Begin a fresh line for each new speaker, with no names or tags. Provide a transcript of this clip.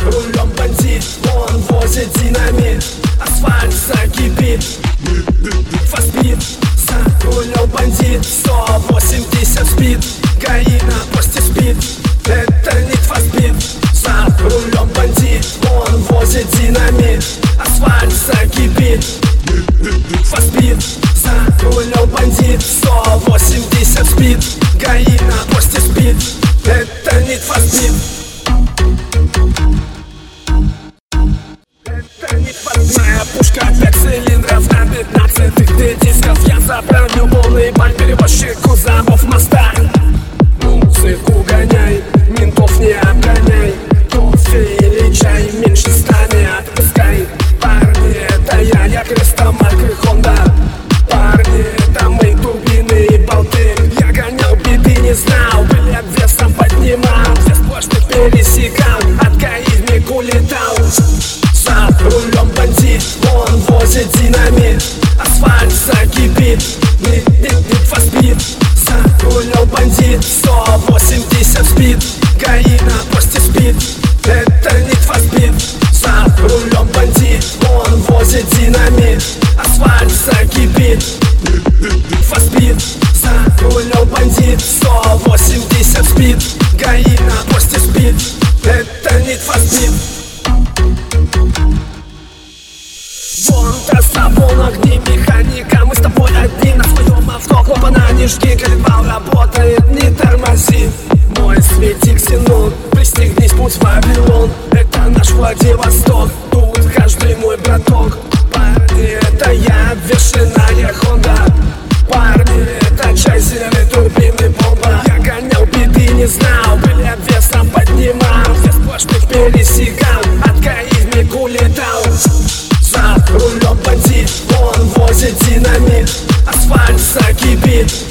рулем бандит, он возит динамит. Асфальт закипит, фастбит. За рулем бандит, 180 спид. ГАИ на посте спит, это не фастбит. За рулем бандит, он возит динамит. Асфальт закипит, фастбит. За рулем бандит, 180 спид. ГАИ на посте спит, это не фастбит. Моя пушка 5 цилиндров на 15-х дисков. Я заправлю полный бак, перевозчик кузовов моста. Музыку гоняй, ментов не обгоняй. Кофе или чай, меньше 100 не отпускай. Парни, это я Крестомарк и Хонда. Парни, это мы, турбины и болты. Я гонял биты, не знал, билет весом поднимал. Все сплошных пересекал, от ГАИ в миг улетал. За рулем бандит, он возит динамит. Асфальт закипит, не фастбит. За рулем бандит, 180 спид. ГАИ на посте спит, это не фастбит. За рулем бандит, он возит динамит. Асфальт закипит, фастбит. За рулем бандит, 180 спид. ГАИ на посте спит, это не фастбит. Вон трасса, вон огни, механика, мы с тобой одни. На своем авто клапана не жги, колебал работает, не тормози. Мой светик ксенон, пристегнись, путь в Вавилон. Это наш Владивосток, тут каждый мой браток. Парни, это я, обвешенная Хонда. Парни, это Чайзер и турбины бомба. Я гонял биты, не знал, билет весом поднимал. Все сплошных пересекал, от ГАИ в миг улетал. За рулем бандит, он возит динамит. Асфальт закипит,